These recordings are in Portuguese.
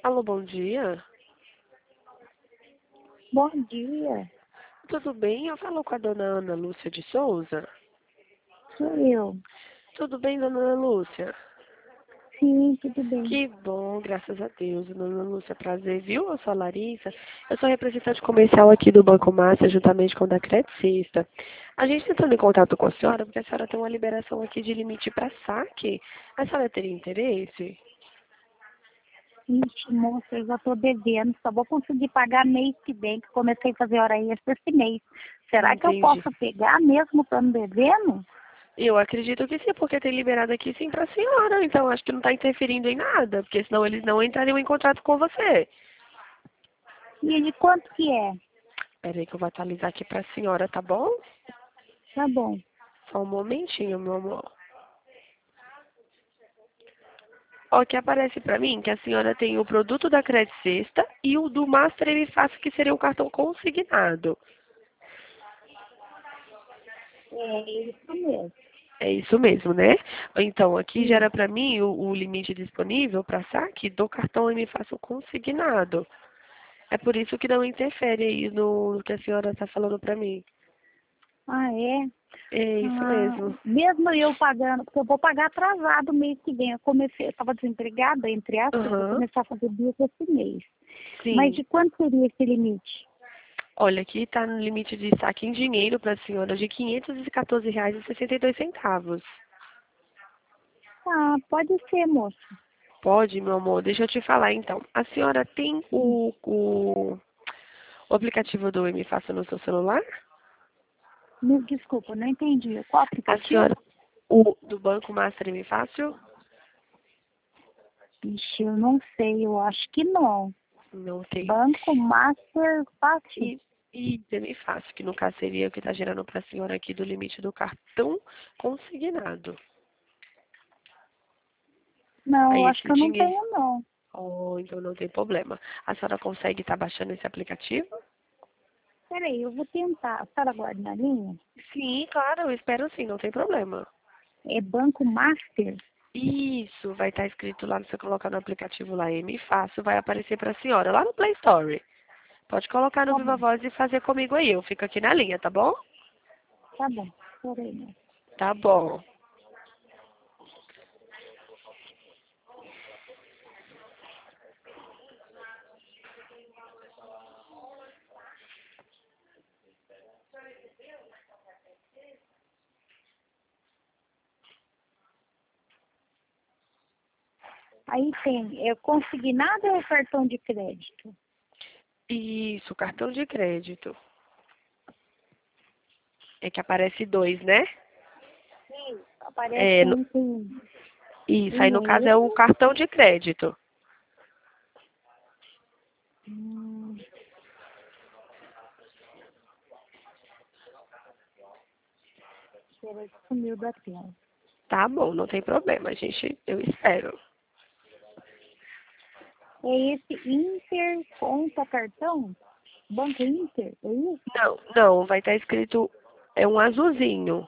Alô, bom dia. Bom dia, Tudo bem? Eu falo com a dona Ana Lúcia de Souza. sou eu. Tudo bem, dona Ana Lúcia? Sim, tudo bem. Que bom, graças a Deus. Dona Ana Lúcia, prazer, viu? Eu sou a Larissa. Eu sou representante comercial aqui do Banco Márcia, juntamente com o da Credit Sexta. A gente entrando em contato com a senhora, porque a senhora tem uma liberação aqui de limite para saque. A senhora teria interesse? Ixi, moça, eu já estou devendo, só vou conseguir pagar mês que vem, que comecei a fazer hora extra esse mês. Será que eu Entendi. posso pegar mesmo estando devendo? Eu acredito que sim, porque tem liberado aqui sim para a senhora. Então, acho que não está interferindo em nada, porque senão eles não entrariam em contato com você. E de quanto que é? Peraí que eu vou atualizar aqui para a senhora, tá bom? Tá bom. Só um momentinho, meu amor. Ó, que aparece para mim que a senhora tem o produto da Credit Sexta e o do Master M Fácil, que seria o cartão consignado. É isso mesmo. É isso mesmo, né? Então, aqui Sim. gera para mim o limite disponível para saque do cartão M Fácil consignado. É por isso que não interfere aí no que a senhora está falando para mim. Ah, é? É isso Ah, mesmo. mesmo eu pagando, porque eu vou pagar atrasado mês que vem. Eu estava desempregada, entre aspas, eu vou Aham, começar a fazer bico esse mês. Mas sim. de quanto seria esse limite? Olha, aqui está no limite de saque em dinheiro para a senhora de R$ 514,62. Ah, pode ser, moça. Pode, meu amor? Deixa eu te falar então. A senhora tem o aplicativo do M Fácil no seu celular? Desculpa, não entendi. Qual A aplicativo? senhora, o do Banco Master M Fácil? Ixi, eu não sei, eu acho que não. Não tem. Banco Master Fácil. E M Fácil, que no caso seria o que está gerando para a senhora aqui do limite do cartão consignado. Não, eu Aí acho esse que eu não dinheiro. tenho, não. Oh, então não tem problema. A senhora consegue estar baixando esse aplicativo? Peraí, eu vou tentar. A senhora aguarda na linha? Sim, claro, eu espero sim, não tem problema. É Banco Master? Isso, vai estar escrito lá, você colocar no aplicativo lá, M Fácil, vai aparecer para a senhora lá no Play Store. Pode colocar no Tá Viva bom, Voz e fazer comigo aí, eu fico aqui na linha, tá bom? tá bom. Peraí, né? Tá bom. Aí tem, é consignado ou é cartão de crédito? Isso, cartão de crédito. É que aparece dois, né? Aparece É, um com isso, aí no caso é o dinheiro. cartão de crédito. Hum, peraí, que sumiu da tela. Tá bom, não tem problema, gente, eu espero. É esse Inter Conta Cartão? Banco Inter, é isso? Não, não, vai estar escrito, é um azulzinho.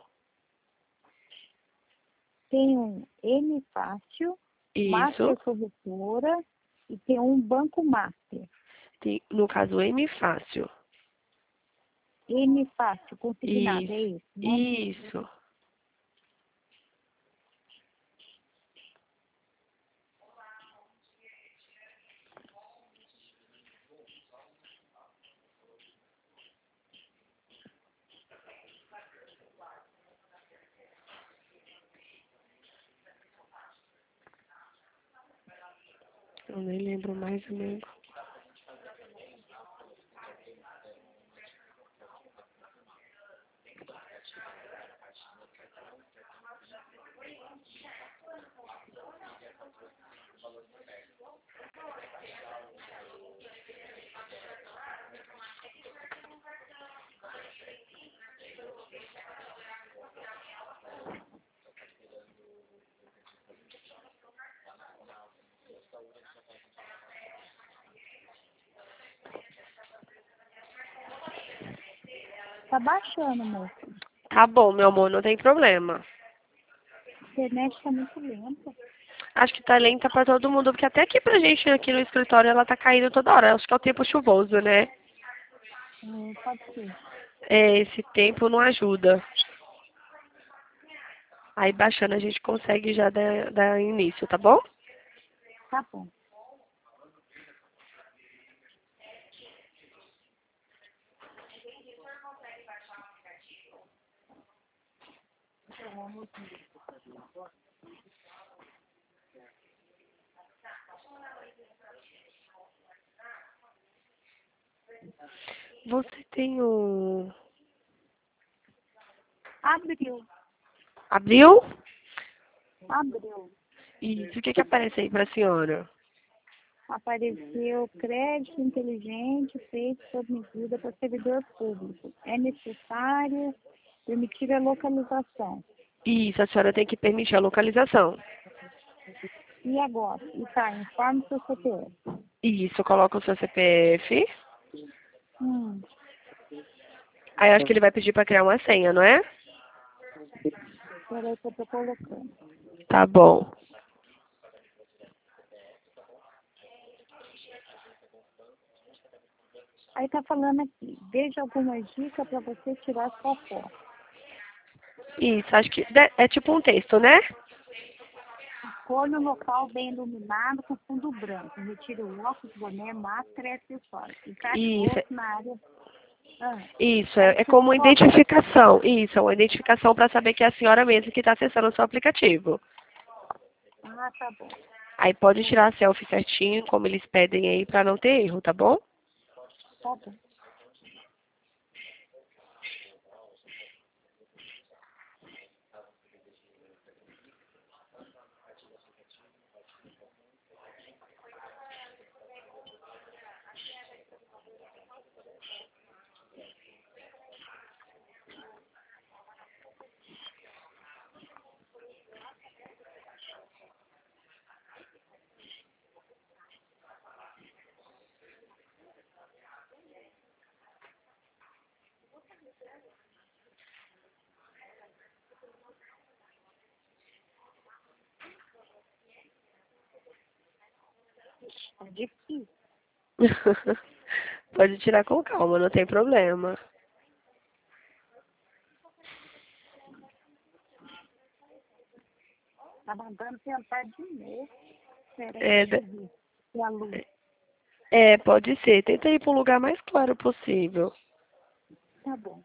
Tem um M Fácil, Isso, Master Corretora e tem um Banco Master. no caso M Fácil. M Fácil, consignado, é Isso, esse, né? isso. Eu nem lembro mais, amigo. Tá baixando, moça. Tá bom, meu amor, não tem problema. A internet tá muito lenta. Acho que tá lenta pra todo mundo, porque até aqui pra gente, aqui no escritório, ela tá caindo toda hora. Acho que é o tempo chuvoso, né? Pode ser. É, esse tempo não ajuda. Aí baixando a gente consegue já dar início, tá bom? Tá bom. Você tem o... Abriu. Abriu? Abriu. Isso, o que que aparece aí pra senhora? Apareceu crédito inteligente feito sob medida para servidor público. É necessário permitir a localização. Isso, a senhora tem que permitir a localização. E agora? E tá, informe seu CPF. Isso, coloca o seu CPF. Hum, Aí acho que ele vai pedir pra criar uma senha, não é? peraí que eu tô colocando. Tá bom. Aí tá falando aqui, veja algumas dicas para você tirar sua foto. Isso, acho que é tipo um texto, né? Escolha um local bem iluminado com fundo branco. Retire o óculos, boné, máscara e acessórios. Encaixe o Isso, rosto na área. isso, Aí é tira como foto. identificação. Isso, é uma identificação para saber que é a senhora mesmo que está acessando o seu aplicativo. Ah, tá bom. Aí pode tirar a selfie certinho, como eles pedem aí, para não ter erro, tá bom? Tá bom. É difícil. Pode tirar com calma, não tem problema. Tá mandando tentar de novo. Peraí, É, deixa eu ver. Se a luz. pode ser. Tenta ir para um lugar mais claro possível. Tá bom.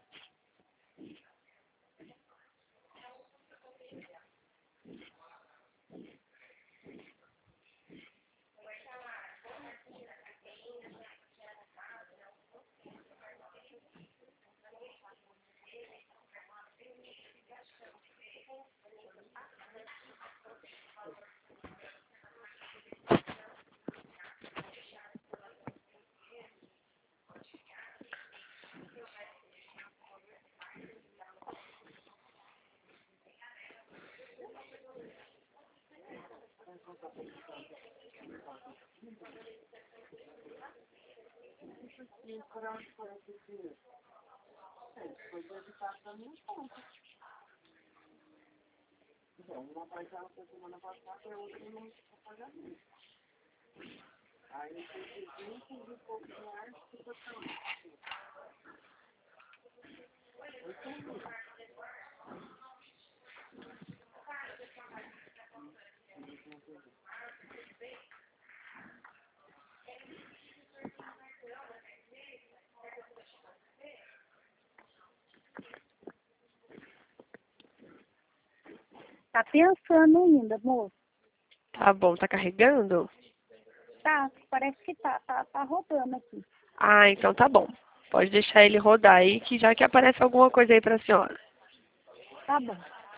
Tá pensando ainda, moço? Tá bom, tá carregando? Tá, parece que tá rodando aqui. Ah, então tá bom. Pode deixar ele rodar aí, que já que aparece alguma coisa aí pra senhora. Tá bom.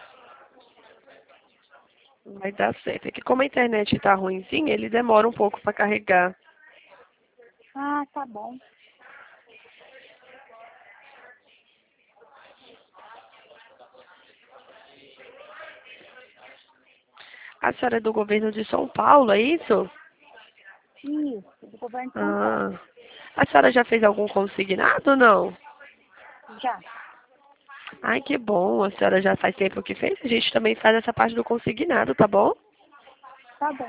Vai dar certo. É que como a internet tá ruimzinha, ele demora um pouco pra carregar. Ah, tá bom. A senhora é do governo de São Paulo, é isso? Isso, do governo de São Paulo. Ah. A senhora já fez algum consignado ou não? Já. Ai, que bom. A senhora já faz tempo que fez. A gente também faz essa parte do consignado, tá bom? Tá Tá bom.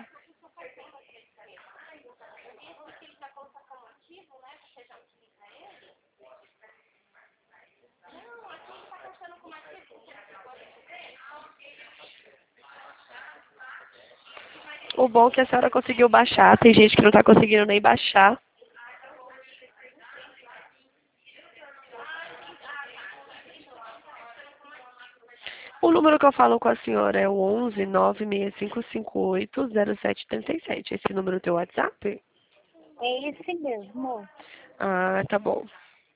O bom é que a senhora conseguiu baixar. Tem gente que não está conseguindo nem baixar. O número que eu falo com a senhora é o 11 965580737. Esse número é o teu WhatsApp? É esse mesmo, moço. Ah, tá bom.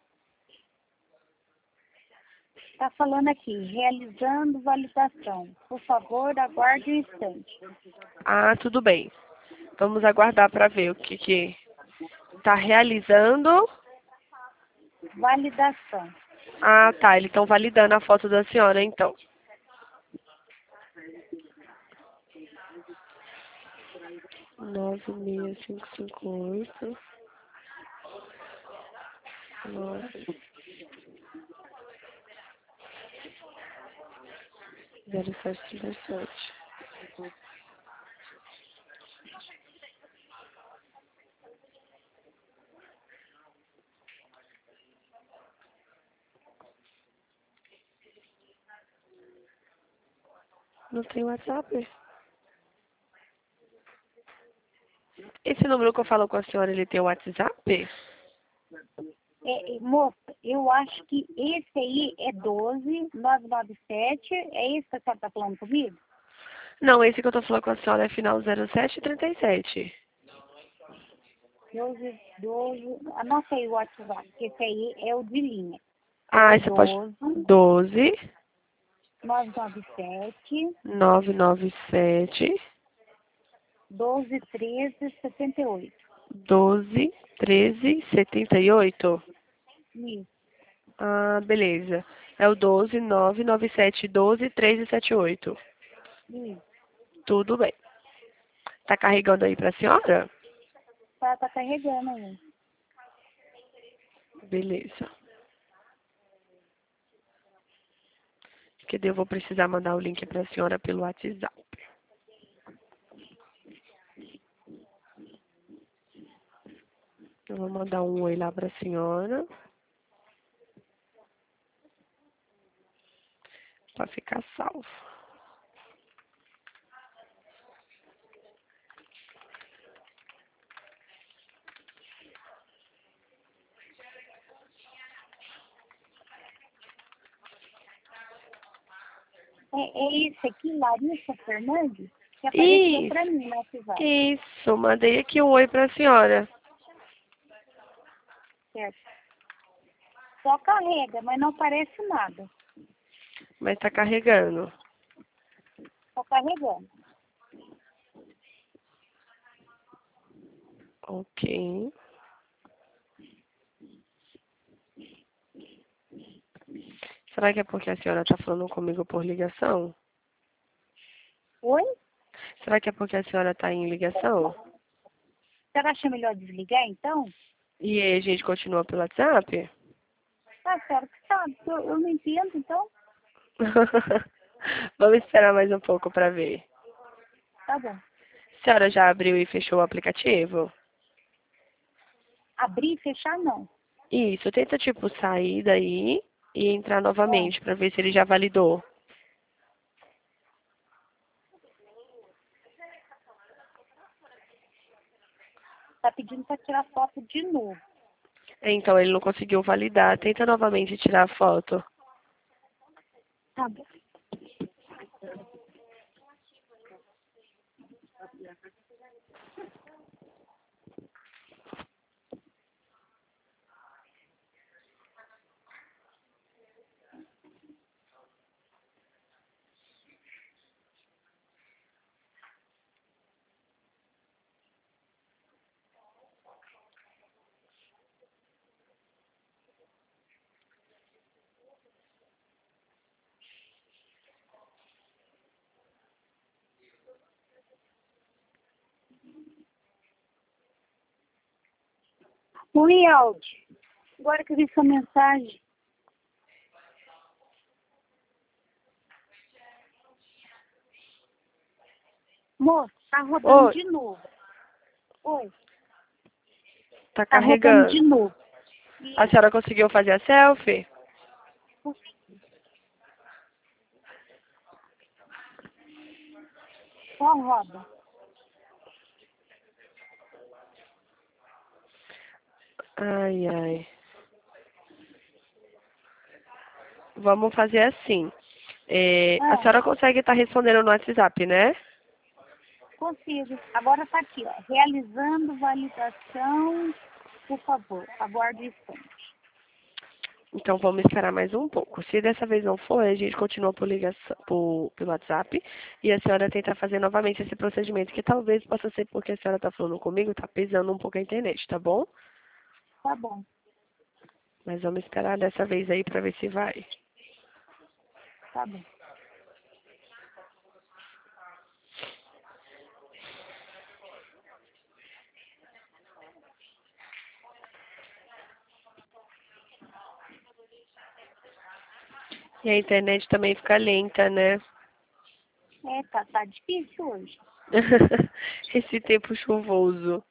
Tá falando aqui, realizando validação. Por favor, aguarde um instante. Ah, tudo bem. Vamos aguardar para ver o que está realizando. Validação. Ah, tá. Eles estão validando a foto da senhora, então. Nove meia cinco cinco oito 0737. Não tem WhatsApp? Esse número que eu falo com a senhora, ele tem WhatsApp? Moça, eu acho que esse aí é 12997. É isso que a senhora tá falando comigo? Não, esse que eu tô falando com a senhora é final 0737. 12. Anota aí o WhatsApp, que esse aí é o de linha. Ah, você pode... 12 997 997 121378. 12 13 78. Isso, Ah, beleza. É o 12 997 12 13 78. isso. Tudo bem. Tá carregando aí pra senhora? Tá carregando aí. Beleza. Que daí eu vou precisar mandar o link pra senhora pelo WhatsApp. Eu vou mandar um oi lá pra senhora. Pra ficar salvo. É esse aqui, Larissa Fernandes, que apareceu Isso, pra mim no WhatsApp. isso. Mandei aqui um oi pra senhora. Certo. Só carrega, mas não aparece nada. Mas tá carregando. Só carregando. Ok. Será que é porque a senhora tá falando comigo por ligação? Oi? Será que é porque a senhora tá em ligação? Você acha melhor desligar, então? E aí a gente continua pelo WhatsApp? Tá certo que sabe. Eu não entendo, então. Vamos esperar mais um pouco pra ver. Tá bom. A senhora já abriu e fechou o aplicativo? Abrir e fechar, não. Isso, tenta tipo sair daí e entrar É. novamente pra ver se ele já validou. Tá pedindo pra tirar foto de novo. Então ele não conseguiu validar. Tenta novamente tirar a foto. Tá bom. Oi, Aldi. Agora que eu vi sua mensagem. Moço, Tá rodando Oi, de novo. Oi, tá tá rodando carregando. de novo. A Isso. senhora conseguiu fazer a selfie? Só roda. Ai, ai. Vamos fazer assim. A Ah, senhora consegue estar respondendo no WhatsApp, né? consigo. Agora tá aqui, ó. Realizando validação, por favor. Aguarde um instante. Então vamos esperar mais um pouco. Se dessa vez não for, a gente continua por ligação, pelo WhatsApp e a senhora tenta fazer novamente esse procedimento, que talvez possa ser porque a senhora está falando comigo, está pesando um pouco a internet, tá bom? Tá bom, Mas vamos esperar dessa vez aí para ver se vai. tá bom. E a internet também fica lenta, né? É, tá difícil hoje. Esse tempo chuvoso.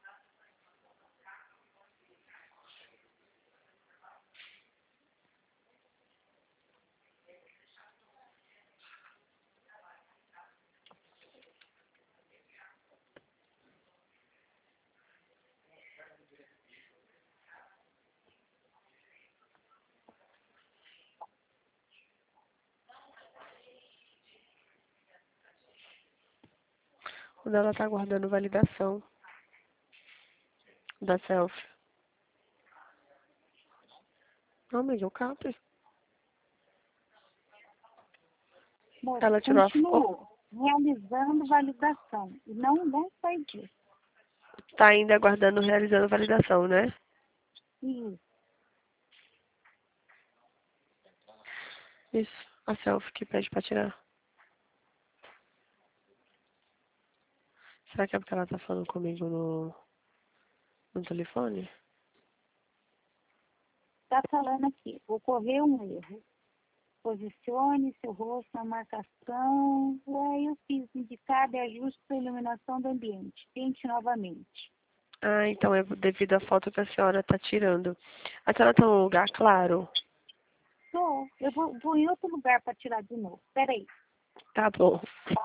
Quando ela tá aguardando validação da selfie. Não, amiga, o cap. Moça, Ela tirou a foto. continuou realizando validação. E não sai disso. Tá ainda aguardando, realizando validação, né? Isso. Isso, a selfie que pede pra tirar. Será que é porque ela tá falando comigo no telefone? Tá falando aqui. Ocorreu um erro. Posicione seu rosto na marcação. Aí eu fiz indicado e ajuste para iluminação do ambiente. Tente novamente. Ah, então é devido à foto que a senhora tá tirando. A senhora tá num lugar claro? Eu vou em outro lugar para tirar de novo. Peraí. Tá bom.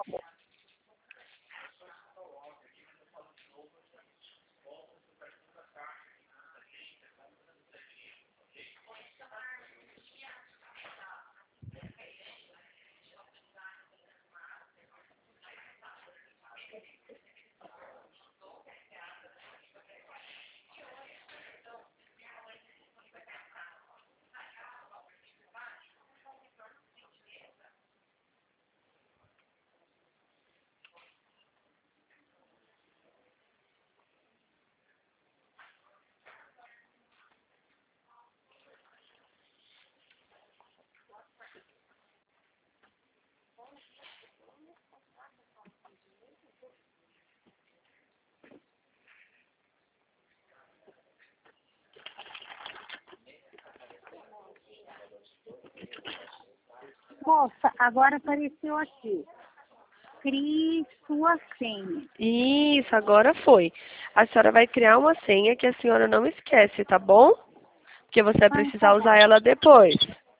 Moça, agora apareceu aqui. Crie sua senha. Isso, agora foi. A senhora vai criar uma senha que a senhora não esquece, tá bom? Porque você vai Ah, tá precisar bom. usar ela depois.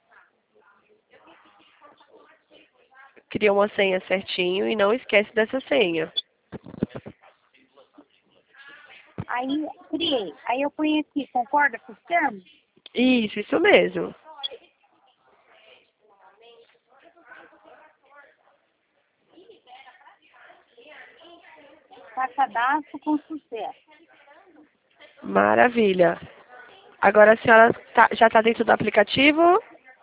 Cria uma senha certinho e não esquece dessa senha. Aí, criei. Aí eu ponho aqui, concorda com os termos? Isso mesmo. Tá cadastro com sucesso. Maravilha. Agora a senhora já está dentro do aplicativo?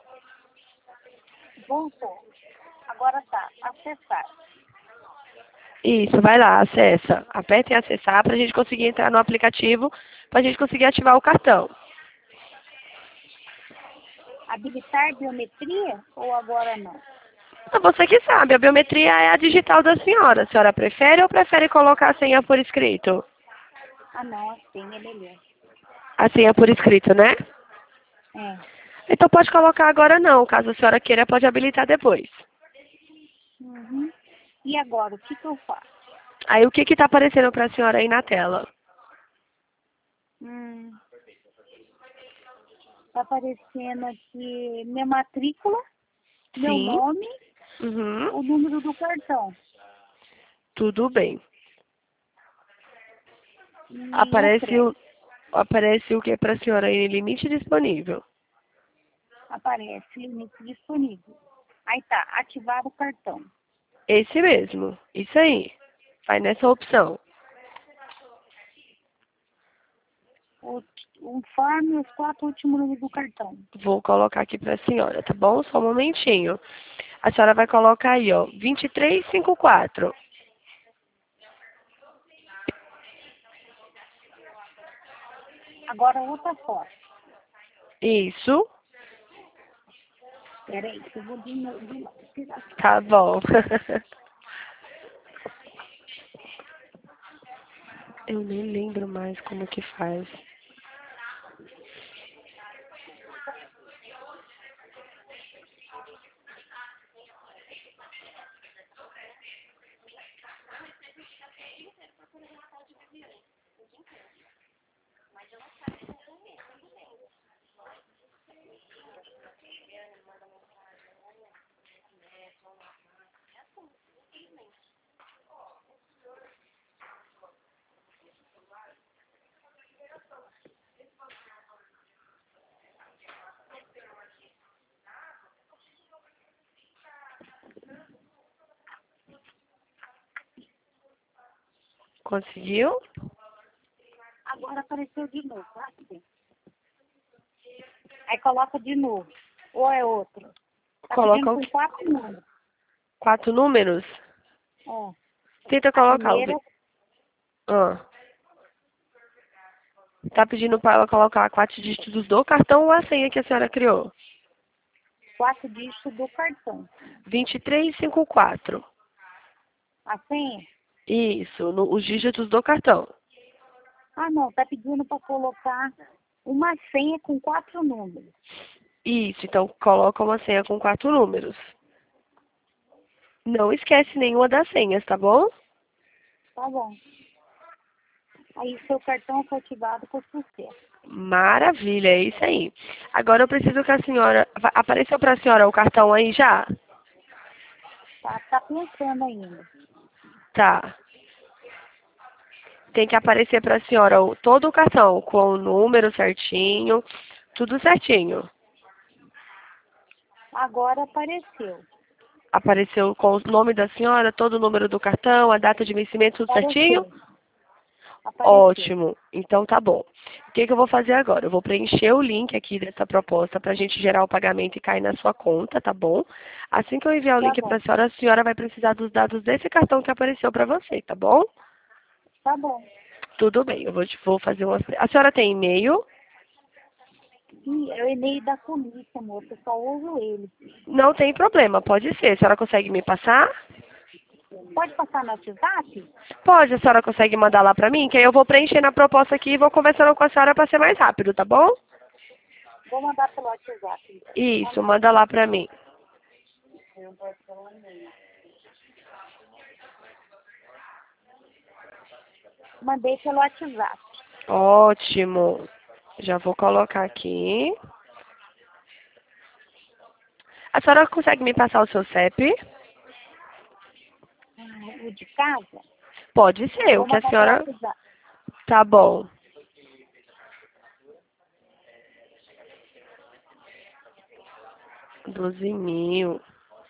Voltou. Agora tá, acessar. Isso, vai lá, acessa. Aperta em acessar para a gente conseguir entrar no aplicativo, para a gente conseguir ativar o cartão. Habilitar biometria ou agora não? Ah, você que sabe, a biometria é a digital da senhora. A senhora prefere ou prefere colocar a senha por escrito? Ah, não, a senha é melhor. A senha por escrito, né? É. Então pode colocar agora não. Caso a senhora queira, pode habilitar depois. Uhum. E agora, o que eu faço? Aí o que que tá aparecendo pra senhora aí na tela? Hum, tá aparecendo aqui minha matrícula, meu Sim. nome, Uhum. o número do cartão. Tudo bem. E o Aparece crédito. aparece o que pra senhora aí? Limite disponível. Aparece limite disponível. Aí tá, ativado o cartão. Esse mesmo. Isso aí. Vai nessa opção. O, informe os 4 últimos números do cartão. Vou colocar aqui pra senhora, tá bom? Só um momentinho. A senhora vai colocar aí, ó, 2354. Agora outra foto. Isso. Peraí, que eu vou de novo. Tá bom. Eu nem lembro mais como que faz. Conseguiu? Agora apareceu de novo. Assim. Aí coloca de novo. Ou é outro? Tá pedindo Coloca com 4 números. 4 números. É. Tenta A colocar primeira, Ah. Tá pedindo para ela colocar 4 dígitos do cartão ou a senha que a senhora criou? 4 dígitos do cartão. 2354. A senha? Isso, os dígitos do cartão. Ah, não. Tá pedindo para colocar uma senha com 4 números. Isso, então coloca uma senha com 4 números. Não esquece nenhuma das senhas, tá bom? Tá bom. Aí seu cartão foi ativado com sucesso. Maravilha, é isso aí. Agora eu preciso que a senhora... Apareceu para a senhora o cartão aí já? Tá pensando ainda. Tá. Tem que aparecer para a senhora todo o cartão, com o número certinho, tudo certinho. Agora apareceu. Apareceu com o nome da senhora, todo o número do cartão, a data de vencimento, tudo certinho? Apareceu. Apareceu. Ótimo. Então tá bom. O que que eu vou fazer agora? Eu vou preencher o link aqui dessa proposta para a gente gerar o pagamento e cair na sua conta, tá bom? Assim que eu enviar o Tá link bom. para a senhora vai precisar dos dados desse cartão que apareceu para você, tá bom? Tá bom. Tudo bem, vou fazer uma... A senhora tem e-mail? Sim, é o e-mail da polícia, moço. Eu só uso ele. Não tem problema, pode ser. A senhora consegue me passar? Pode passar no WhatsApp? Pode, a senhora consegue mandar lá para mim? Que aí eu vou preencher na proposta aqui e vou conversando com a senhora para ser mais rápido, tá bom? Vou mandar pelo WhatsApp. Isso, manda lá para mim. Mandei pelo WhatsApp. Ótimo. Já vou colocar aqui. A senhora consegue me passar o seu CEP? O de casa? Pode Eu ser, o vou que a mandar pelo senhora... WhatsApp. Tá bom. 12.000.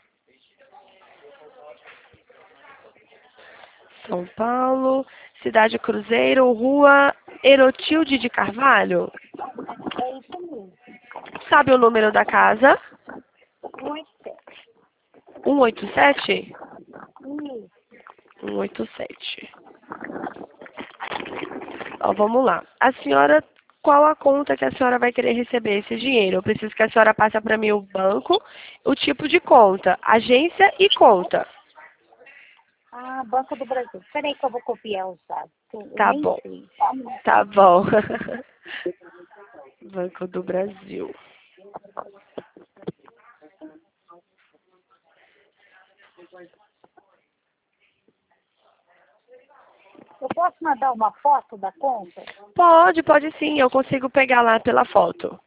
São Paulo. Cidade Cruzeiro, Rua Erotilde de Carvalho. É isso mesmo. Sabe o número da casa? 187. 187? Isso. 187. Ó, vamos lá. A senhora, qual a conta que a senhora vai querer receber esse dinheiro? Eu preciso que a senhora passe para mim o banco, o tipo de conta, agência e conta. Ah, Banco do Brasil. Espera aí que eu vou copiar os dados. Eu Tá nem bom. sei. Tá bom. Banco do Brasil. Eu posso mandar uma foto da conta? Pode sim, eu consigo pegar lá pela foto.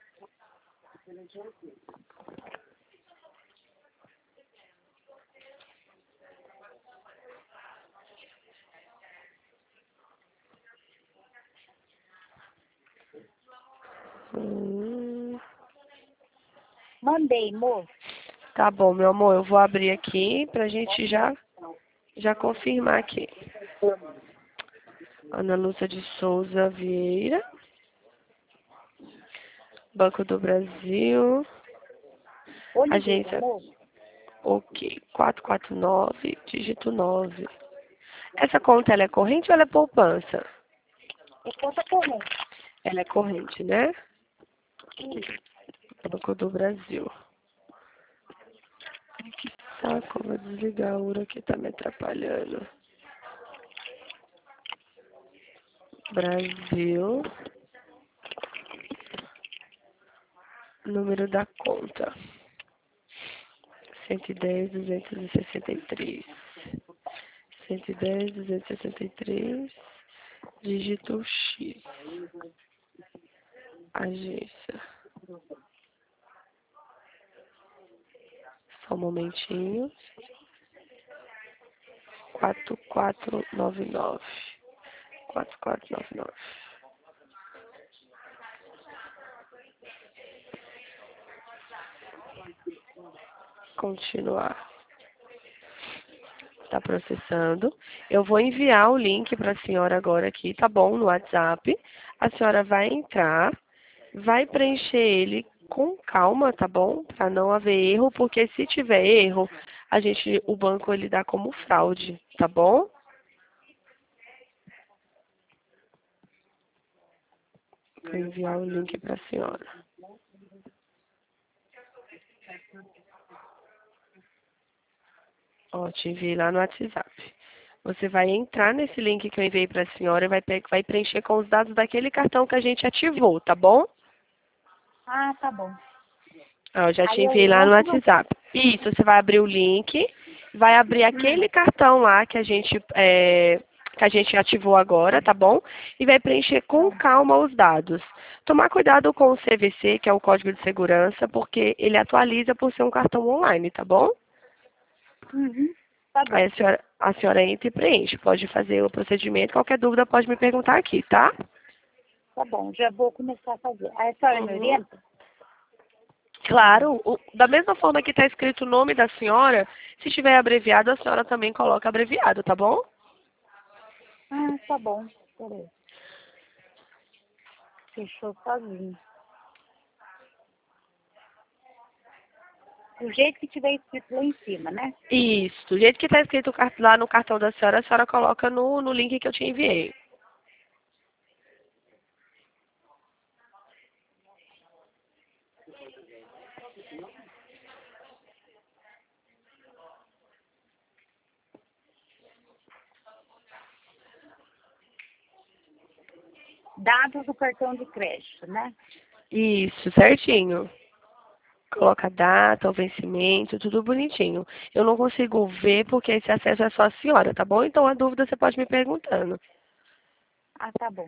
Mandei, moço. Tá bom, meu amor, eu vou abrir aqui pra gente já confirmar aqui. Ana Lúcia de Souza Vieira, Banco do Brasil, Oliveira, agência, moço. ok, 449, dígito 9. Essa conta, ela é corrente ou ela é poupança? É conta corrente. Ela é corrente, né? Isso. Banco do Brasil. Que saco, vou desligar a URA que tá me atrapalhando. Brasil. Número da conta. 110.263. 110.263. Dígito X. Agência. Só um momentinho. 4499. 4499. Continuar. Está processando. Eu vou enviar o link para a senhora agora aqui, tá bom? No WhatsApp. A senhora vai entrar, vai preencher ele com calma, tá bom? Para não haver erro, porque se tiver erro, o banco ele dá como fraude, tá bom? Vou enviar o link para a senhora. Ó, te enviei lá no WhatsApp. Você vai entrar nesse link que eu enviei para a senhora e vai preencher com os dados daquele cartão que a gente ativou, tá bom? Ah, tá bom. Ah, eu já te Aí eu enviei lá no entro. WhatsApp. Isso, você vai abrir o link, vai abrir aquele cartão lá que a gente ativou agora, tá bom? E vai preencher com calma os dados. Tomar cuidado com o CVC, que é o Código de Segurança, porque ele atualiza por ser um cartão online, tá bom? Uhum. Tá bom. Aí a senhora entra e preenche. Pode fazer o procedimento. Qualquer dúvida pode me perguntar aqui, tá? Tá bom, já vou começar a fazer. Aí a senhora me Uhum. orienta? Claro, da mesma forma que está escrito o nome da senhora, se estiver abreviado, a senhora também coloca abreviado, tá bom? Ah, tá bom. Peraí. Fechou sozinho. Do jeito que tiver escrito lá em cima, né? Isso, do jeito que está escrito lá no cartão da senhora, a senhora coloca no link que eu te enviei. Dados do cartão de crédito, né? Isso, certinho. Coloca a data, o vencimento, tudo bonitinho. Eu não consigo ver porque esse acesso é só a senhora, tá bom? Então a dúvida você pode me perguntando. Ah, tá bom.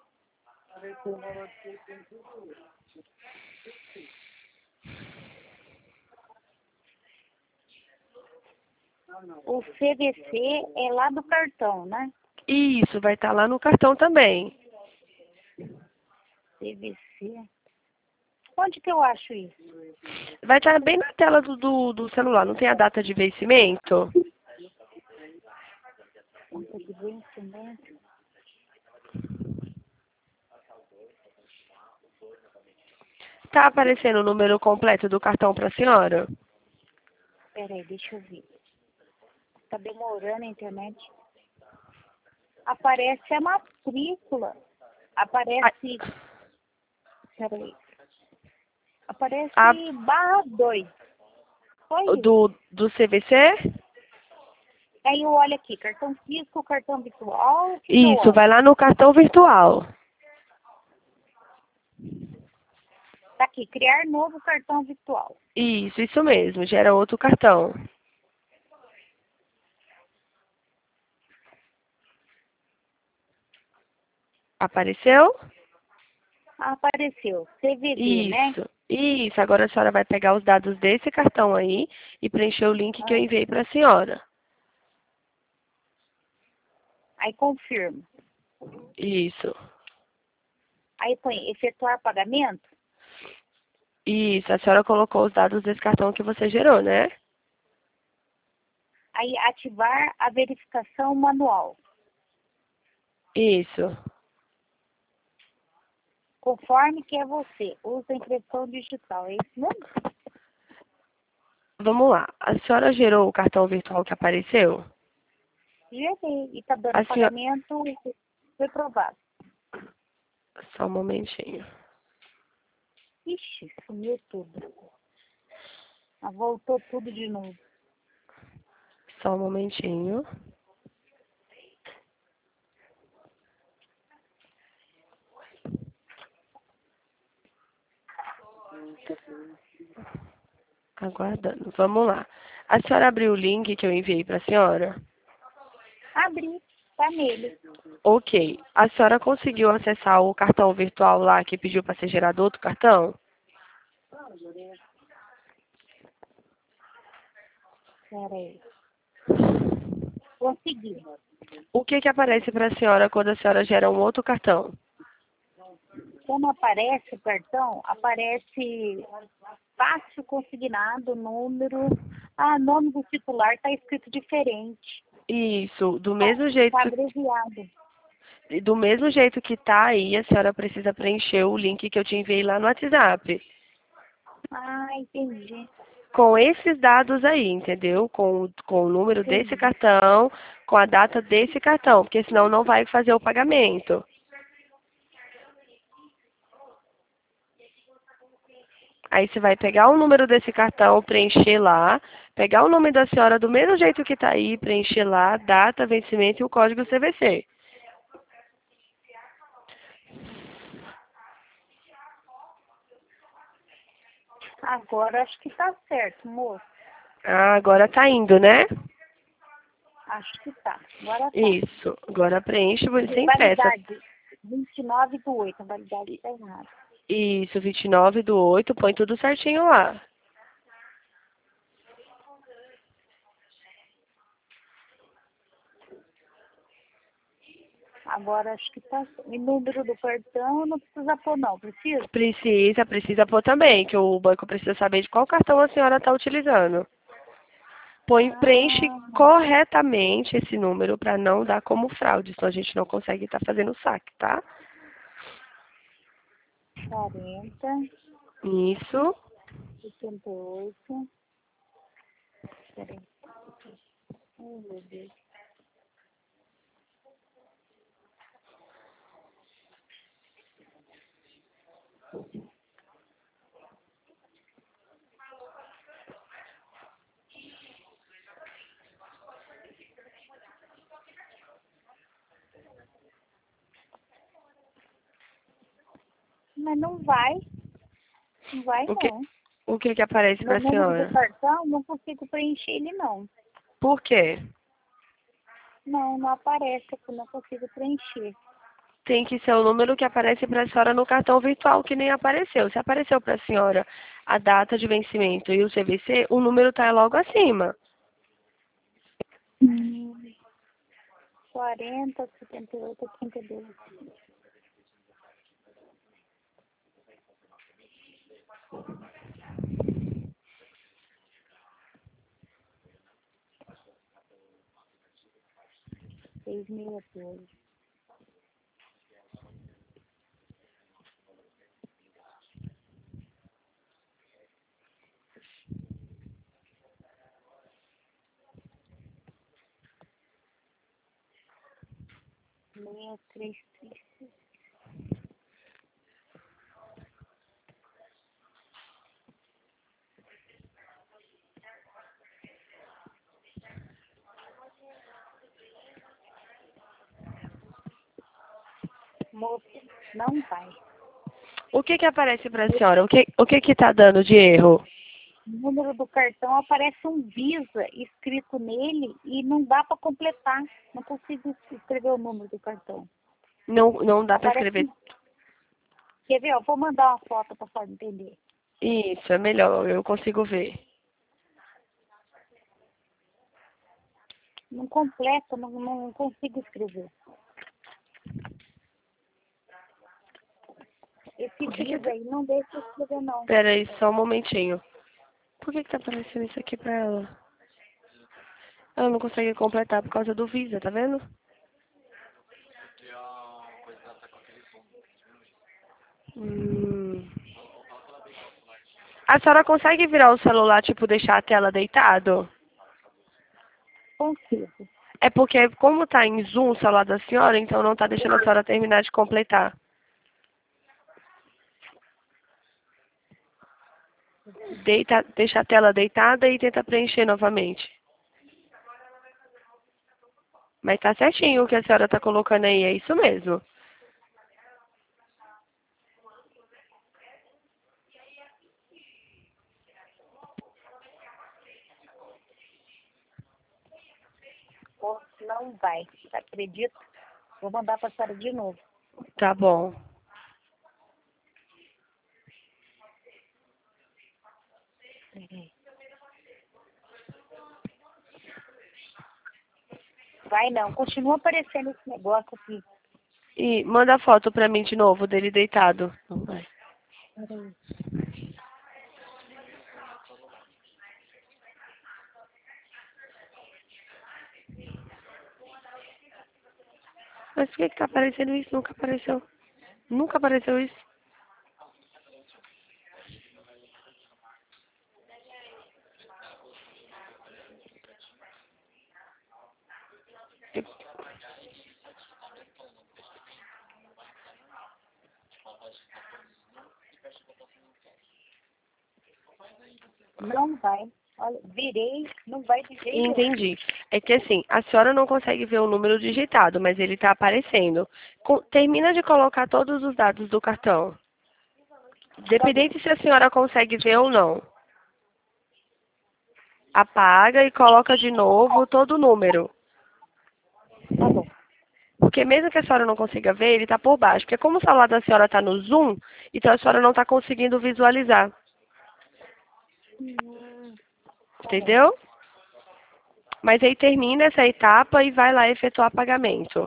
O CVC é lá do cartão, né? Isso, vai estar lá no cartão também. CVC. Onde que eu acho isso? Vai estar bem na tela do celular, não tem a data de vencimento? Conta de vencimento. Tá aparecendo o número completo do cartão para a senhora? Peraí, deixa eu ver. Tá demorando a internet. Aparece a matrícula. Aparece. Peraí. Aparece A, /2. Foi isso. do CVC? Aí eu olho aqui, cartão físico, cartão virtual, o que eu Isso, vai olho? lá no cartão virtual. Tá aqui, criar novo cartão virtual. Isso mesmo, gera outro cartão. Apareceu? Apareceu. CVV, né? Isso. Isso. Agora a senhora vai pegar os dados desse cartão aí e preencher o link que eu Ah, enviei para a senhora. aí confirma. Isso. Aí põe efetuar pagamento. Isso. A senhora colocou os dados desse cartão que você gerou, né? Aí ativar a verificação manual. Isso. Conforme que é você. Usa impressão digital. É isso mesmo? Vamos lá. A senhora gerou o cartão virtual que apareceu? Gerei. E tá dando A senhora... pagamento reprovado. Só um momentinho. Ixi, sumiu tudo. Ah, voltou tudo de novo. Só um momentinho. Aguardando. Vamos lá. A senhora abriu o link que eu enviei para a senhora? Abri. Tá nele. Ok. A senhora conseguiu acessar o cartão virtual lá que pediu para ser gerado outro cartão? Pera aí. Consegui. O que que aparece para a senhora quando a senhora gera um outro cartão? Quando aparece o cartão, aparece fácil consignado, número. Ah, nome do titular tá escrito diferente. Isso. Tá abreviado. Do mesmo jeito que tá aí, a senhora precisa preencher o link que eu te enviei lá no WhatsApp. Ah, entendi. Com esses dados aí, entendeu? Com o número desse Entendi. cartão, com a data desse cartão, porque senão não vai fazer o pagamento. Aí você vai pegar o número desse cartão, preencher lá, pegar o nome da senhora do mesmo jeito que tá aí, preencher lá, data, vencimento e o código CVC. Agora acho que tá certo, moço. Ah, agora tá indo, né? Acho que tá. Agora tá. Isso. Agora preenche sem pressa. Validade 29/8. A validade tá errada. Isso, 29/8, põe tudo certinho lá. Agora acho que tá. E número do cartão não precisa pôr, não. Precisa? Precisa pôr também, que o banco precisa saber de qual cartão a senhora está utilizando. Preenche Ah, corretamente esse número para não dar como fraude, senão a gente não consegue estar fazendo o saque, tá? 40, Isso. 88. Peraí. Oh, meu Deus. Mas não vai. Não vai, O que, não. o que que aparece para No a número do senhora? cartão, não consigo preencher ele, não. Por quê? Não, não aparece, eu não consigo preencher. Tem que ser o número que aparece para a senhora no cartão virtual, que nem apareceu. Se apareceu para a senhora a data de vencimento e o CVC, o número está logo acima. 40, 78, 82. Seis mil e 6336. Moça, não vai. O que que aparece para a senhora? O que que está dando de erro? O número do cartão aparece um Visa escrito nele e não dá para completar. Não consigo escrever o número do cartão. Não dá para Aparece. escrever. Quer ver? Eu vou mandar uma foto para você entender. Isso, é melhor, eu consigo ver. Não completa, não consigo escrever. Esse Por que que bis tá... aí não deixa eu escrever, não. Pera aí, só um momentinho. Por que que tá aparecendo isso aqui pra ela? Ela não consegue completar por causa do Visa, tá vendo? Hum. A senhora consegue virar o celular, tipo, deixar a tela deitado? Consigo. É porque, como tá em zoom o celular da senhora, então não tá deixando a senhora terminar de completar. Deixa a tela deitada e tenta preencher novamente. Mas tá certinho o que a senhora tá colocando aí, é isso mesmo. Não vai. Acredito. Vou mandar para a senhora de novo. Tá bom. Peraí. Vai não. Continua aparecendo esse negócio aqui. E manda a foto pra mim de novo, dele deitado. Não vai. Peraí. Mas por que que tá aparecendo isso? Nunca apareceu. Nunca apareceu isso. Não vai. Olha, virei. Não vai de jeito nenhum. Entendi. É que assim, a senhora não consegue ver o número digitado, mas ele tá aparecendo. Termina de colocar todos os dados do cartão. Tá bom. Dependente se a senhora consegue ver ou não. Apaga e coloca de novo todo o número. Tá bom. Porque mesmo que a senhora não consiga ver, ele está por baixo. Porque como o celular da senhora está no zoom, então a senhora não está conseguindo visualizar. Tá bom. Entendeu? Mas aí termina essa etapa e vai lá efetuar pagamento.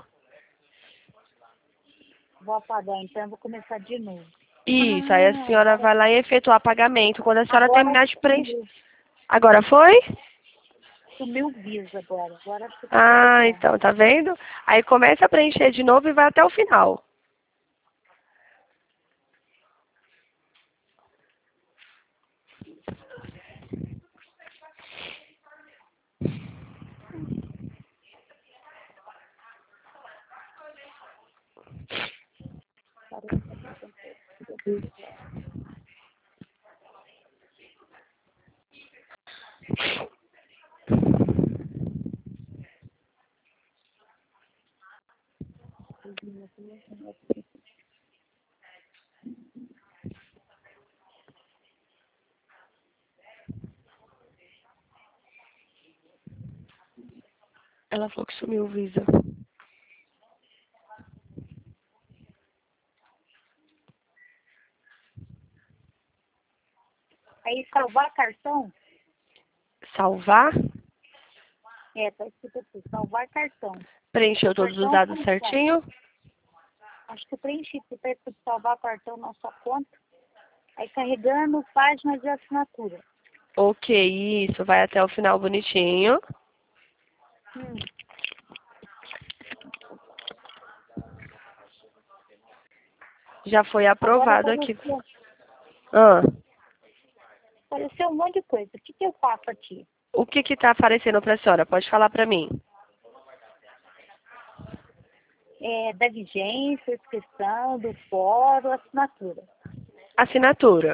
Vou apagar então. Vou começar de novo. Isso, aí a Ah, senhora agora, vai lá e efetuar pagamento. Quando a senhora agora terminar de preencher. sumiu. Agora foi? Sumiu o bis agora. Agora acho que tá Ah, aparecendo. então, tá vendo? Aí começa a preencher de novo e vai até o final. Ela falou que sumiu o Visa. Aí salvar cartão? Salvar? É, tá escrito aqui. Salvar cartão. Preencheu todos os Cartão dados contato. certinho? Acho que eu preenchi, porque tá escrito salvar cartão na sua conta. Aí carregando páginas de assinatura. Ok, isso. Vai até o final bonitinho. Hum. Já foi Agora aprovado aqui. Ah, apareceu um monte de coisa. O que eu faço aqui? o que está aparecendo para a senhora? Pode falar para mim. É, da vigência, inscrição, do fórum, assinatura. Assinatura.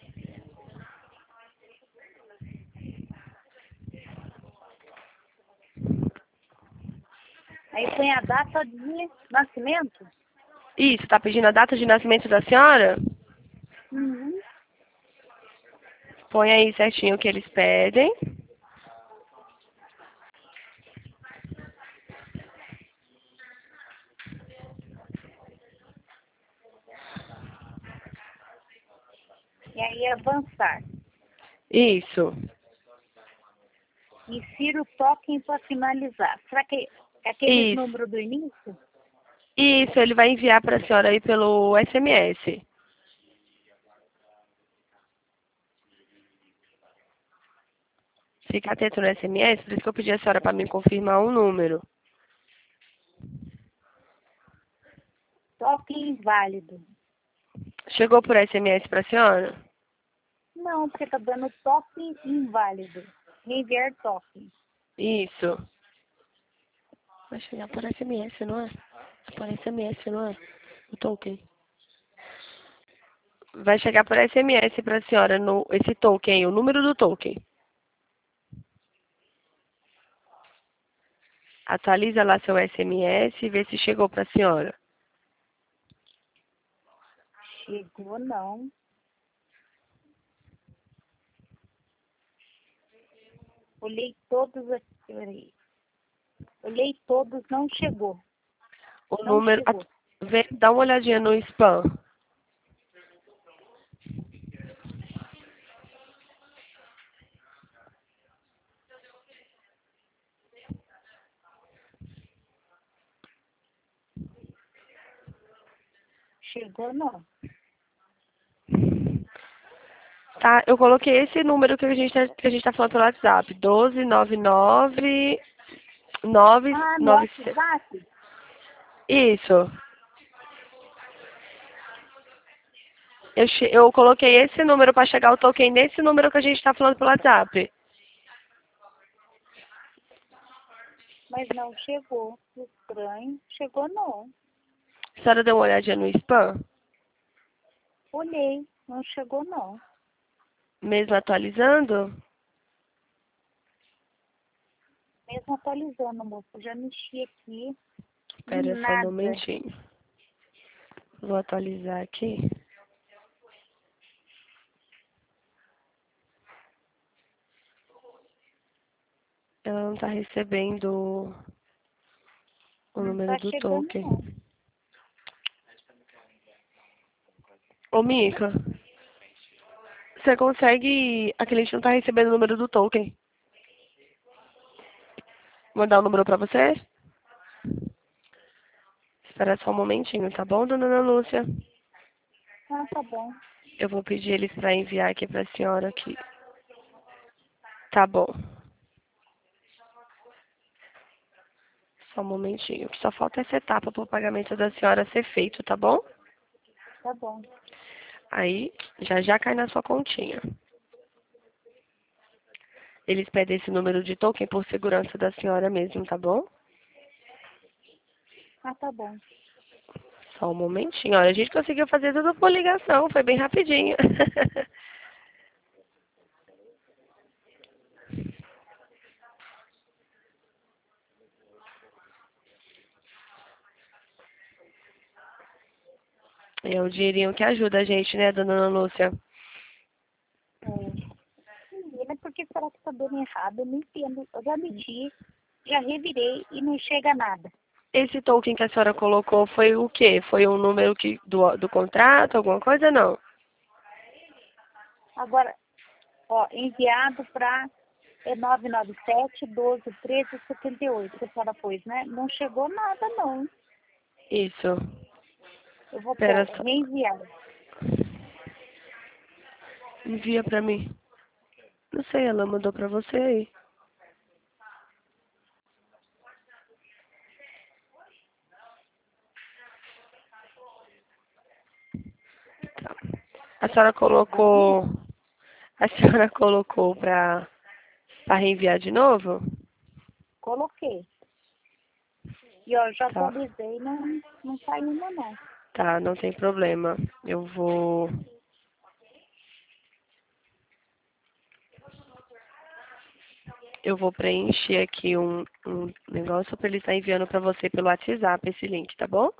Aí põe a data de nascimento. Isso, está pedindo a data de nascimento da senhora? Uhum. Põe aí certinho o que eles pedem. E aí avançar. Isso. Insira o token para finalizar. Será que é aquele Isso. número do início? Isso, ele vai enviar para a senhora aí pelo SMS. Fica atento no SMS, por isso que eu pedi a senhora para me confirmar um número. Token inválido. Chegou por SMS para a senhora? Não, porque tá dando token inválido. Reenviar token. Isso. Vai chegar por SMS, não é? Por SMS, não é? O token. Vai chegar por SMS para a senhora esse token, o número do token. Atualiza lá seu SMS e vê se chegou para a senhora. Chegou, não. Olhei todos aqui. Peraí. Olhei todos, não chegou. O Não número. chegou. Dá uma olhadinha no spam. Chegou, não. Tá, eu coloquei esse número que a gente tá falando pelo WhatsApp. 1299 Ah, no 997. WhatsApp? Isso. Eu coloquei esse número para chegar o token nesse número que a gente está falando pelo WhatsApp. Mas não chegou. Estranho. Chegou, não. A senhora deu uma olhadinha no spam? Olhei. Não chegou, não. Mesmo atualizando? Mesmo atualizando, moço. Eu já mexi aqui. Espera só um Nada. momentinho. Vou atualizar aqui. Ela não está recebendo o Não número tá do chegando, token. não. Ô, Mica, você consegue... A cliente não está recebendo o número do token. Mandar o número para você? Espera só um momentinho, tá bom, dona Ana Lúcia? Ah, tá bom. Eu vou pedir eles para enviar aqui para a senhora aqui. Tá bom. Só um momentinho, que só falta essa etapa para o pagamento da senhora ser feito, tá bom? Tá bom. Aí, já já cai na sua continha. Eles pedem esse número de token por segurança da senhora mesmo, tá bom? Ah, tá bom. Só um momentinho. Olha, a gente conseguiu fazer tudo por ligação, foi bem rapidinho. É o dinheirinho que ajuda a gente, né, dona Ana Lúcia? Menina, por que será que tá dando errado? Eu não entendo. Eu já meti, já revirei e não chega nada. Esse token que a senhora colocou foi o quê? Foi um número do contrato, alguma coisa, não? Agora, ó, enviado para 997-12-13-78, que a senhora pôs, né? Não chegou nada, não. Isso. Eu vou Espera pôr, só. reenviar. Envia pra mim. Não sei, ela mandou pra você aí. Tá. A senhora colocou. A senhora colocou pra reenviar de novo? Coloquei. E ó, já Tá. atualizei, não tá indo, não. Tá, não tem problema. Eu vou preencher aqui um negócio pra ele estar enviando pra você pelo WhatsApp esse link, tá bom?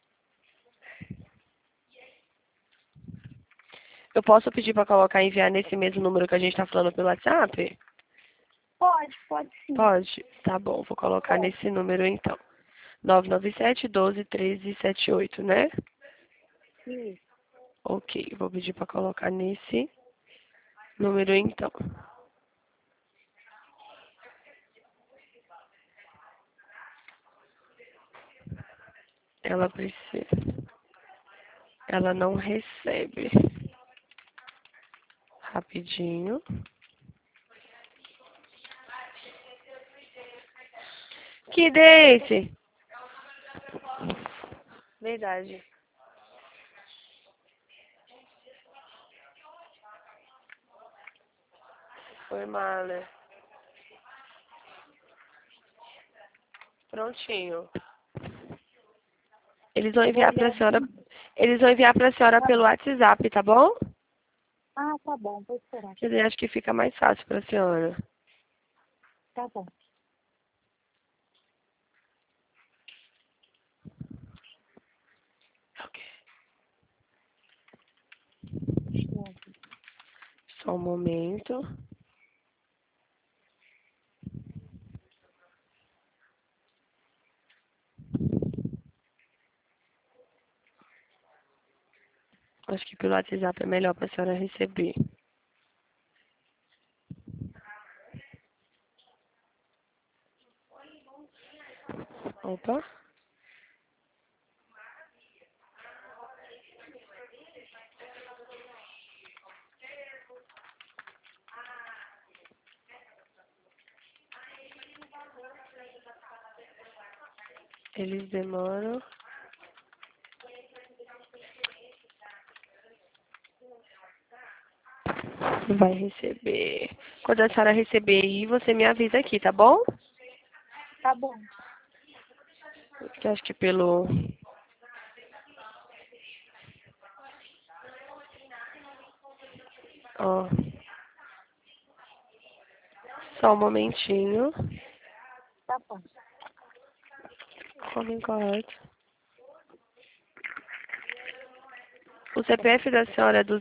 Eu posso pedir pra colocar e enviar nesse mesmo número que a gente tá falando pelo WhatsApp? Pode sim. Pode? Tá bom, vou colocar Pode. nesse número então. 997 12 13 78, né? Isso. Ok, vou pedir para colocar nesse número então. Ela precisa. Ela não recebe. Rapidinho. Que desse? Verdade. Foi mala. Prontinho. Eles vão enviar para a senhora. Eles vão enviar para a senhora pelo WhatsApp, tá bom? Ah, tá bom, vou esperar. Quer dizer, acho que fica mais fácil para a senhora. Tá bom. Ok. Deixa eu ver. Só um momento. Acho que pelo WhatsApp é melhor para a senhora receber. Opa. Eles demoram. Vai receber. Quando a senhora receber aí, você me avisa aqui, tá bom? Tá bom. Que acho que pelo. Ó. Só um momentinho. Tá bom. Como incorreto. O CPF da senhora é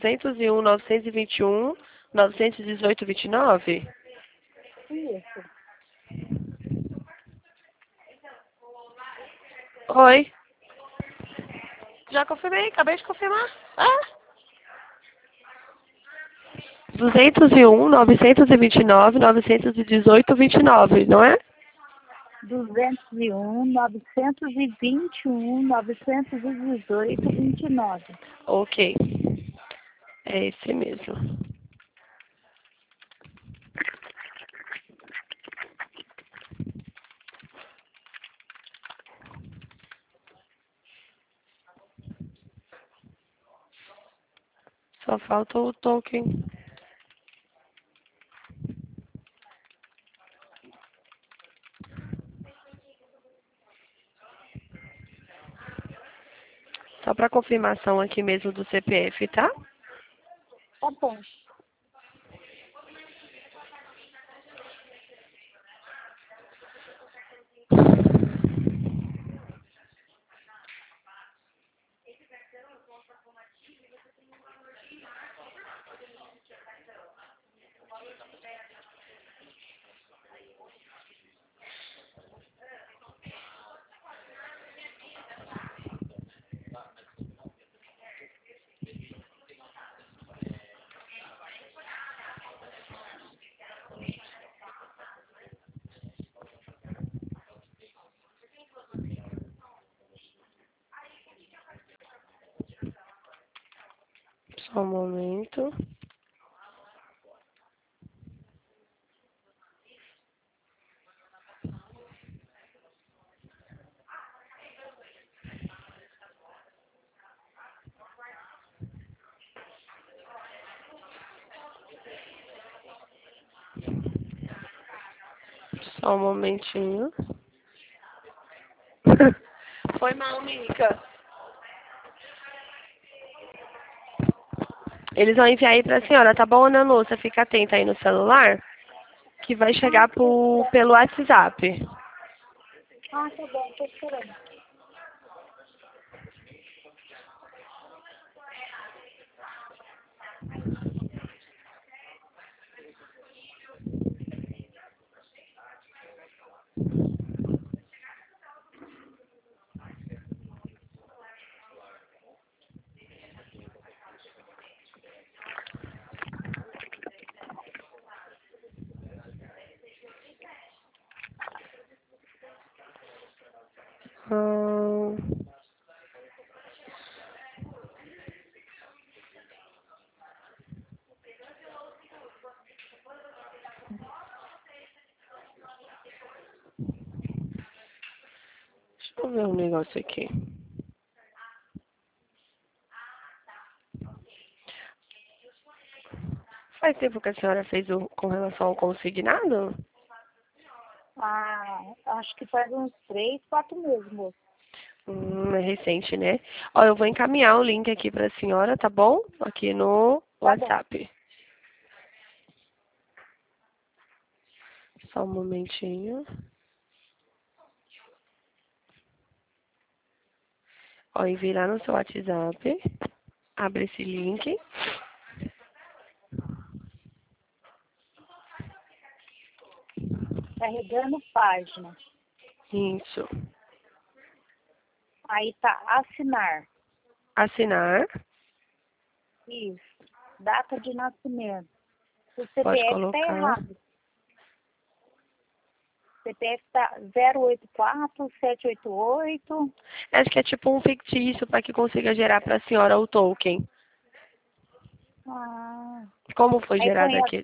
201.921.918.29? Isso. Oi. Já confirmei, acabei de confirmar. Ah. 201.929.918.29, não é? 201.921.918.29. Ok. É esse mesmo. Só falta o token. Só para confirmação aqui mesmo do CPF, tá? Tá bom. Só um momento. Só um momentinho. Foi mal, Mica. Eles vão enviar aí pra senhora, tá bom, Ana Lúcia? Fica atenta aí no celular, que vai chegar pelo WhatsApp. Ah, tá bom, tô esperando. Vou ver um negócio aqui. Faz tempo que a senhora fez com relação ao consignado? Ah, acho que faz uns 3, 4 meses, moço. É recente, né? Ó, eu vou encaminhar o link aqui pra senhora, tá bom? Aqui no Tá bom. WhatsApp. Só um momentinho. Ó, envie lá no seu WhatsApp. Abre esse link. Carregando página. Isso. Aí tá assinar. Assinar. Isso. Data de nascimento. O Pode CPF tá colocar. errado. O CPF tá 084-788. Acho que é tipo um fictício para que consiga gerar para a senhora o token. Ah. Como foi Aí gerado põe a aqui?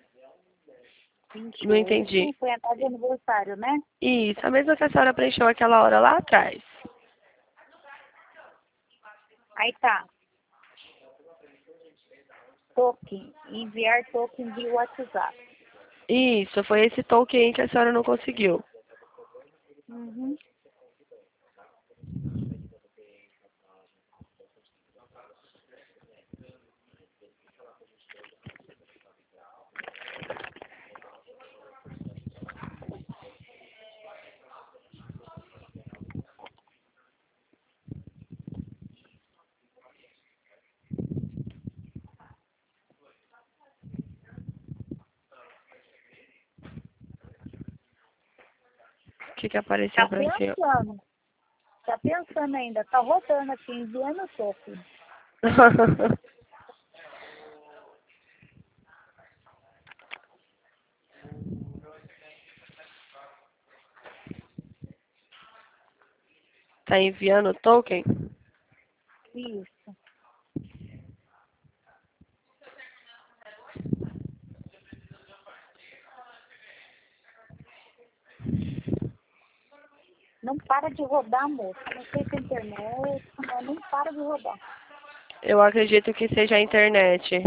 Não entendi. 28, põe a data de aniversário, né? Isso, a mesma que a senhora preencheu aquela hora lá atrás. Aí tá. Token. Enviar token via WhatsApp. Isso, foi esse token aí que a senhora não conseguiu. Uhum. O que apareceu Tá para a senhora? pensando. Tá pensando ainda. Tá rodando aqui, enviando o token. Tá enviando o token? Isso. Não para de rodar, moça. Não sei se é internet, mas não para de rodar. Eu acredito que seja a internet.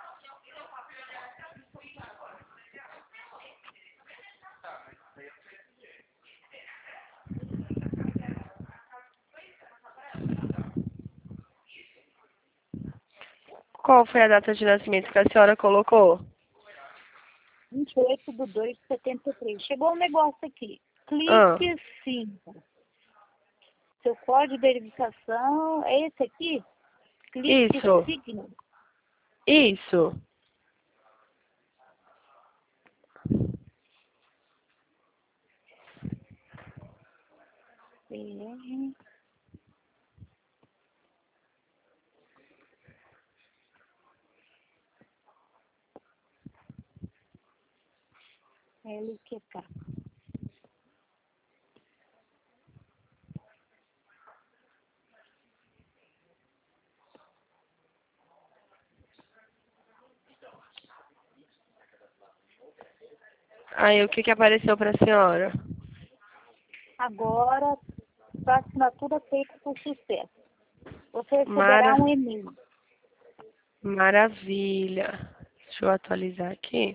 Qual foi a data de nascimento que a senhora colocou? 28/2/73. Chegou um negócio aqui. Ah, Clique 5. Seu código de verificação é esse aqui? Clique isso, signo. isso. BR. LQK. Aí, o que apareceu para a senhora? Agora, sua assinatura feita por sucesso. Você receberá Mara... um e-mail. Maravilha. Deixa eu atualizar aqui.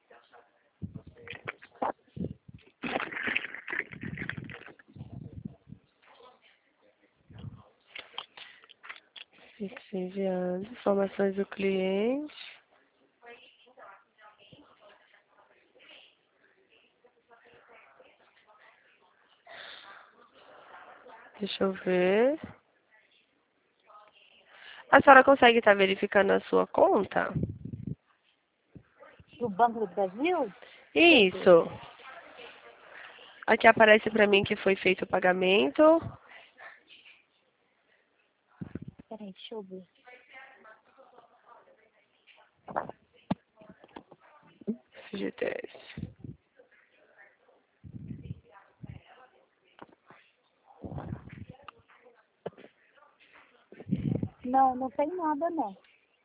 Fixe enviado. Informações do cliente. Deixa eu ver. A senhora consegue estar verificando a sua conta? Do Banco do Brasil? Deixa eu ver. Isso. Aqui aparece para mim que foi feito o pagamento. Peraí, deixa eu ver. FGTS. Não, não tem nada, não.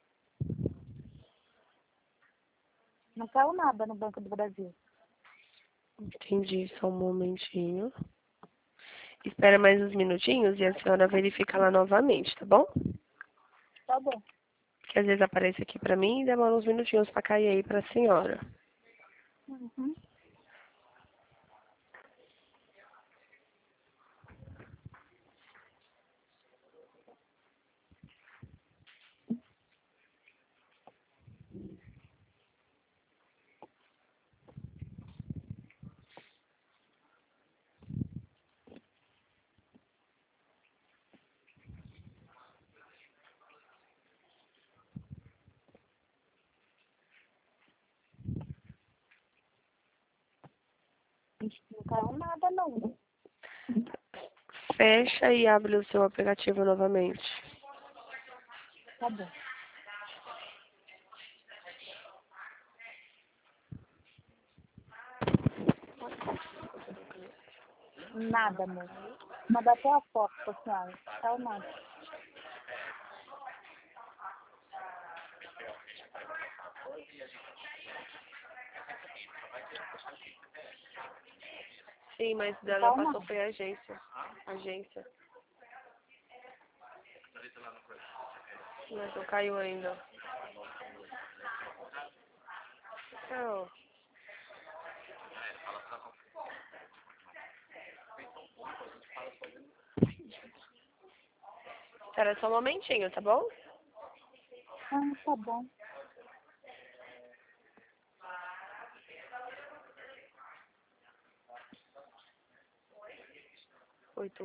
Não caiu nada no Banco do Brasil. Entendi, só um momentinho. Espera mais uns minutinhos e a senhora verifica lá novamente, tá bom? Tá bom. Que às vezes aparece aqui pra mim e demora uns minutinhos pra cair aí pra senhora. Uhum. Ixi, não caiu nada não. Fecha e abre o seu aplicativo novamente. Tá bom. Nada, moço. Manda até a foto pra senhora. Caiu nada. Sim, mas dela Caiu passou nada. foi a agência. Agência. Mas não caiu ainda. Não. Espera só um momentinho, tá bom? Ah, tá bom. Oito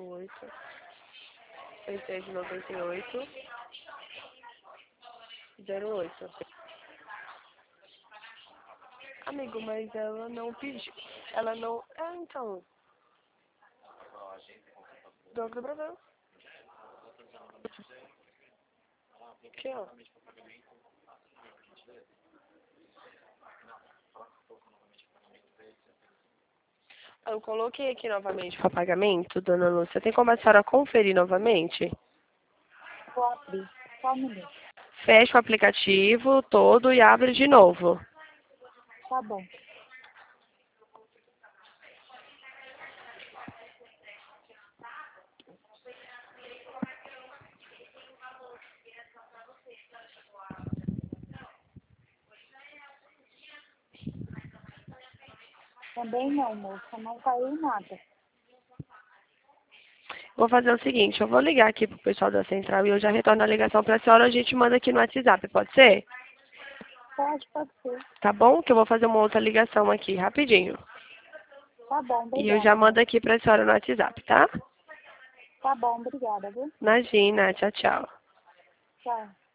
6698 08. Amigo, mas ela não pediu. Ela não. Então. Banco do Brasil. Aqui, ó. Eu coloquei aqui novamente para pagamento, dona Lúcia. Tem como a senhora conferir novamente? Vou abrir. Só um minuto. Fecha o aplicativo todo e abre de novo. Tá bom. Também não, moça. Não caiu nada. Vou fazer o seguinte, eu vou ligar aqui pro pessoal da central e eu já retorno a ligação para a senhora, a gente manda aqui no WhatsApp, pode ser? Pode ser. Tá bom? Que eu vou fazer uma outra ligação aqui, rapidinho. Tá bom, E eu já obrigada. mando aqui para a senhora no WhatsApp, tá? Tá bom, obrigada, viu? Imagina, tchau, tchau. Tchau.